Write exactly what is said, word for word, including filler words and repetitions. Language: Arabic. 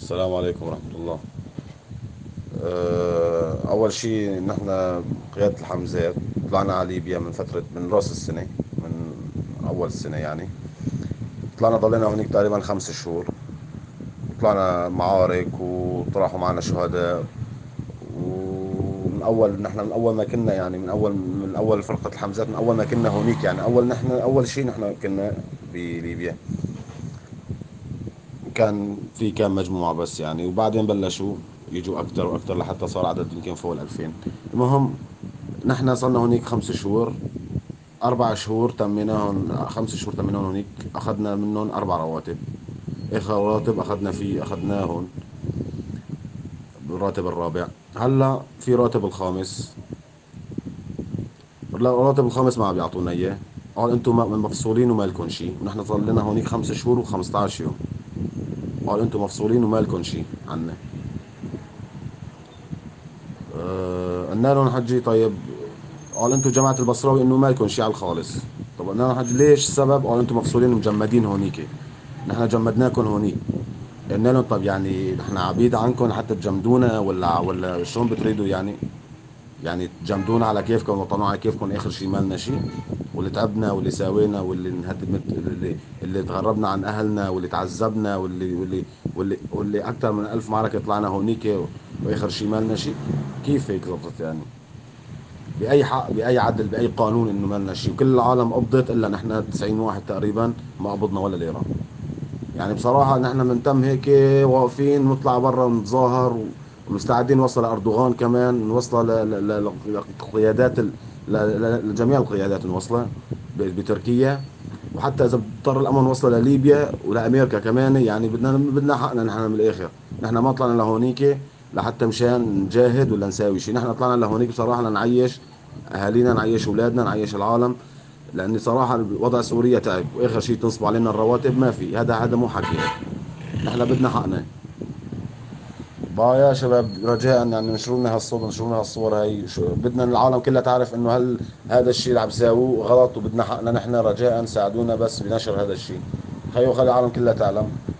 السلام عليكم ورحمة الله. أه، أول شيء نحن قيادة الحمزات طلعنا على ليبيا من فترة، من رأس السنة، من أول السنة يعني. طلعنا ضلينا هونيك تقريبا خمس شهور. طلعنا معارك وطرحوا معنا شهداء. ومن أول نحن من أول ما كنا يعني من أول من أول فرقة الحمزات، من أول ما كنا هونيك يعني أول نحن أول شيء نحن كنا بليبيا. كان في كام مجموعة بس يعني، وبعدين بلشوا يجوا أكتر وأكتر لحتى صار عدد يمكن فوق الألفين. المهم، نحن صرنا هونيك خمس شهور. أربع شهور تميناهم، خمس شهور تميناهم هونيك، أخذنا منهم أربع رواتب. آخر راتب أخذنا فيه أخذناهم بالراتب الرابع. هلا في راتب الخامس. لا، الراتب الخامس ما عم بيعطونا إياه. قال أنتم مفصولين وما لكم شيء، ونحن صار لنا هونيك خمس شهور و15 يوم. قال أنتم مفصولين وما لكم شيء عنا. آه، قلنا لهم حجي طيب. قال انتم جماعة البصراوي انه ما لكم شيء على الخالص. طب قلنا لهم حجي ليش السبب؟ قال انتم مفصولين ومجمدين هونيك. نحن جمدناكم هونيك. قلنا لهم طب يعني نحن عبيد عنكم حتى تجمدونا، ولا ولا شلون بتريدوا يعني؟ يعني تجمدونا على كيفكم وطلعوا على كيفكم، اخر شيء ما لنا شيء. واللي تعبنا واللي ساوينا واللي انهدمت، اللي اللي تغربنا عن اهلنا واللي تعذبنا واللي واللي واللي واللي اكثر من ألف معركة طلعنا هونيك، واخر شيء ما لنا شيء. كيف هيك زبطت يعني؟ باي حق، باي عدل، باي قانون انه ما لنا شيء، وكل العالم قبضت الا نحن تسعين واحد تقريبا ما قبضنا ولا ليره. يعني بصراحه نحن بنتم هيك واقفين نطلع برا نتظاهر، ومستعدين نوصل لاردوغان كمان، نوصل للقيادات، لجميع القيادات نوصلها بتركيا. وحتى اذا اضطر الامر نوصل لليبيا ولامريكا كمان. يعني بدنا بدنا حقنا نحن من الاخر. نحن ما طلعنا لهونيك لحتى مشان نجاهد ولا نساوي شيء. نحن طلعنا لهونيك بصراحه لنعيش اهالينا، نعيش اولادنا، نعيش العالم. لاني صراحه وضع سوريا تعب، واخر شيء تنصب علينا الرواتب. ما في، هذا هذا مو حكي. نحن بدنا حقنا. بقى يا شباب رجاء يعني انشروا لنا هالصوت، انشروا لنا هالصور هاي. شو بدنا العالم كلها تعرف انه هل هذا الشيء اللي عم بيساووه غلط، وبدنا حقنا. نحن رجاء ساعدونا بس بنشر هذا الشيء. خيو خلي العالم كلها تعلم.